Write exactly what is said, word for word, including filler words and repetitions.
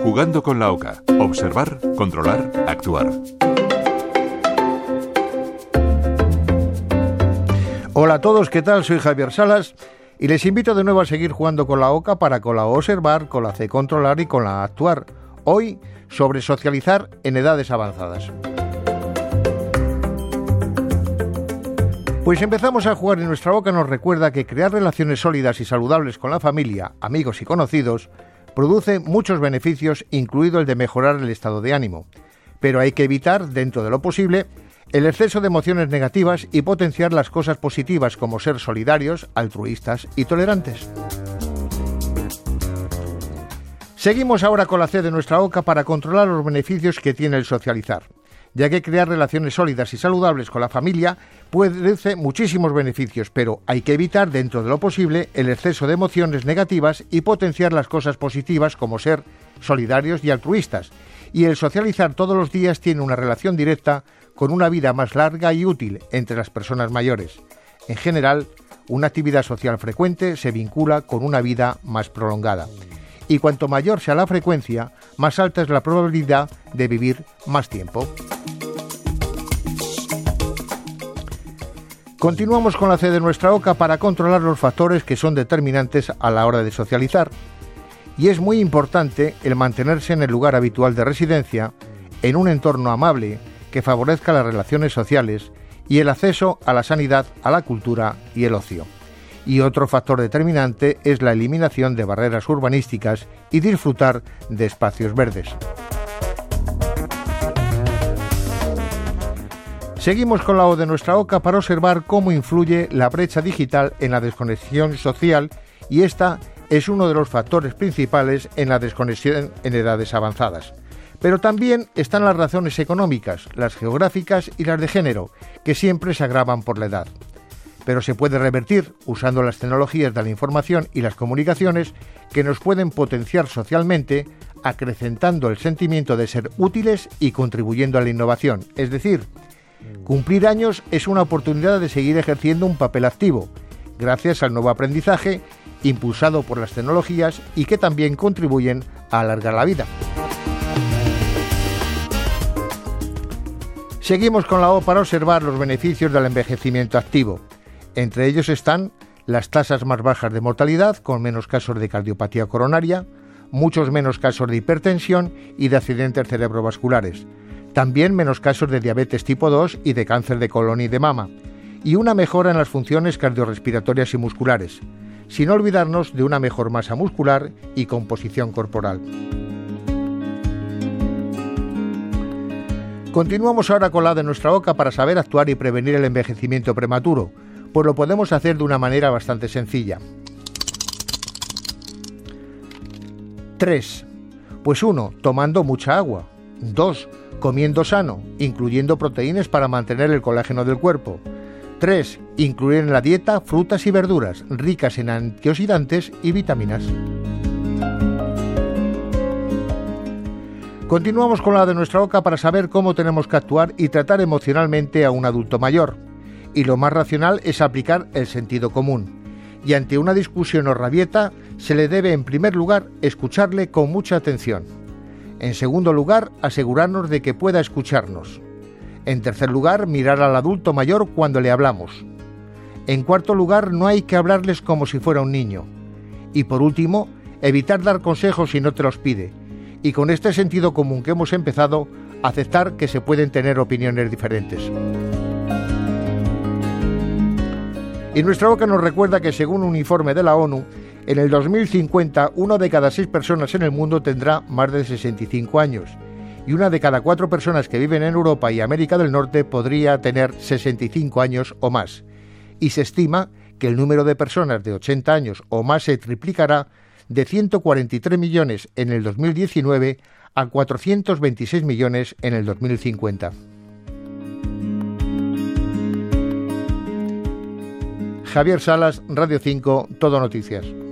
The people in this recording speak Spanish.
Jugando con la oca. Observar, controlar, actuar. Hola a todos, ¿qué tal? Soy Javier Salas y les invito de nuevo a seguir jugando con la oca para con la O observar, con la C controlar y con la A actuar. Hoy sobre socializar en edades avanzadas. Pues empezamos a jugar y nuestra boca nos recuerda que crear relaciones sólidas y saludables con la familia, amigos y conocidos produce muchos beneficios, incluido el de mejorar el estado de ánimo. Pero hay que evitar, dentro de lo posible, el exceso de emociones negativas y potenciar las cosas positivas como ser solidarios, altruistas y tolerantes. Seguimos ahora con la C de nuestra oca para controlar los beneficios que tiene el socializar, ya que crear relaciones sólidas y saludables con la familia produce muchísimos beneficios, pero hay que evitar, dentro de lo posible, el exceso de emociones negativas y potenciar las cosas positivas como ser solidarios y altruistas. Y el socializar todos los días tiene una relación directa con una vida más larga y útil entre las personas mayores. En general, una actividad social frecuente se vincula con una vida más prolongada. Y cuanto mayor sea la frecuencia, más alta es la probabilidad de vivir más tiempo. Continuamos con la C de nuestra oca para controlar los factores que son determinantes a la hora de socializar. Y es muy importante el mantenerse en el lugar habitual de residencia, en un entorno amable que favorezca las relaciones sociales y el acceso a la sanidad, a la cultura y el ocio. Y otro factor determinante es la eliminación de barreras urbanísticas y disfrutar de espacios verdes. Seguimos con la O de nuestra oca para observar cómo influye la brecha digital en la desconexión social, y esta es uno de los factores principales en la desconexión en edades avanzadas. Pero también están las razones económicas, las geográficas y las de género, que siempre se agravan por la edad. Pero se puede revertir usando las tecnologías de la información y las comunicaciones que nos pueden potenciar socialmente, acrecentando el sentimiento de ser útiles y contribuyendo a la innovación. Es decir, cumplir años es una oportunidad de seguir ejerciendo un papel activo, gracias al nuevo aprendizaje impulsado por las tecnologías y que también contribuyen a alargar la vida. Seguimos con la O para observar los beneficios del envejecimiento activo. Entre ellos están las tasas más bajas de mortalidad, con menos casos de cardiopatía coronaria, muchos menos casos de hipertensión y de accidentes cerebrovasculares, también menos casos de diabetes tipo dos y de cáncer de colon y de mama, y una mejora en las funciones cardiorrespiratorias y musculares, sin olvidarnos de una mejor masa muscular y composición corporal. Continuamos ahora con la de nuestra oca para saber actuar y prevenir el envejecimiento prematuro, pues lo podemos hacer de una manera bastante sencilla. tres. Pues uno, tomando mucha agua. dos. Comiendo sano, incluyendo proteínas para mantener el colágeno del cuerpo. tres. Incluir en la dieta frutas y verduras ricas en antioxidantes y vitaminas. Continuamos con la de nuestra oca para saber cómo tenemos que actuar y tratar emocionalmente a un adulto mayor. Y lo más racional es aplicar el sentido común. Y ante una discusión o rabieta, se le debe en primer lugar escucharle con mucha atención. En segundo lugar, asegurarnos de que pueda escucharnos. En tercer lugar, mirar al adulto mayor cuando le hablamos. En cuarto lugar, no hay que hablarles como si fuera un niño. Y por último, evitar dar consejos si no te los pide. Y con este sentido común que hemos empezado, aceptar que se pueden tener opiniones diferentes. Y nuestra boca nos recuerda que según un informe de la ONU, en el dos mil cincuenta, una de cada seis personas en el mundo tendrá más de sesenta y cinco años, y una de cada cuatro personas que viven en Europa y América del Norte podría tener sesenta y cinco años o más. Y se estima que el número de personas de ochenta años o más se triplicará de ciento cuarenta y tres millones en el dos mil diecinueve a cuatrocientos veintiséis millones en el dos mil cincuenta. Javier Salas, Radio cinco, Todo Noticias.